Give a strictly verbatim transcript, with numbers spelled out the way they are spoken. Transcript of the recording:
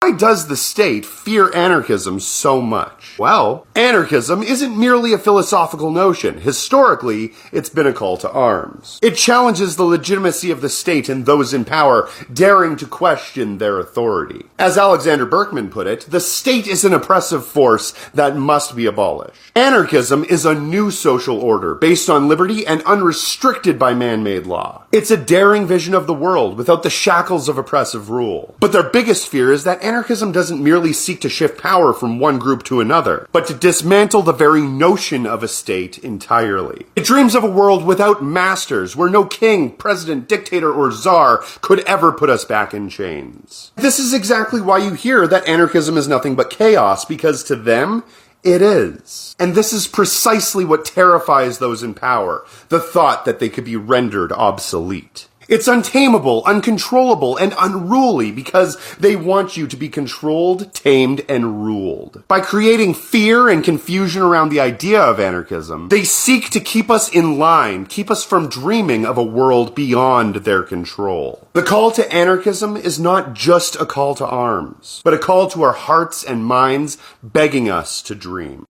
Why does the state fear anarchism so much? Well, anarchism isn't merely a philosophical notion. Historically, it's been a call to arms. It challenges the legitimacy of the state and those in power, daring to question their authority. As Alexander Berkman put it, the state is an oppressive force that must be abolished. Anarchism is a new social order based on liberty and unrestricted by man-made law. It's a daring vision of the world without the shackles of oppressive rule. But their biggest fear is that anarchism doesn't merely seek to shift power from one group to another, but to dismantle the very notion of a state entirely. It dreams of a world without masters, where no king, president, dictator, or czar could ever put us back in chains. This is exactly why you hear that anarchism is nothing but chaos, because to them, it is. And this is precisely what terrifies those in power, the thought that they could be rendered obsolete. It's untamable, uncontrollable, and unruly because they want you to be controlled, tamed, and ruled. By creating fear and confusion around the idea of anarchism, they seek to keep us in line, keep us from dreaming of a world beyond their control. The call to anarchism is not just a call to arms, but a call to our hearts and minds, begging us to dream.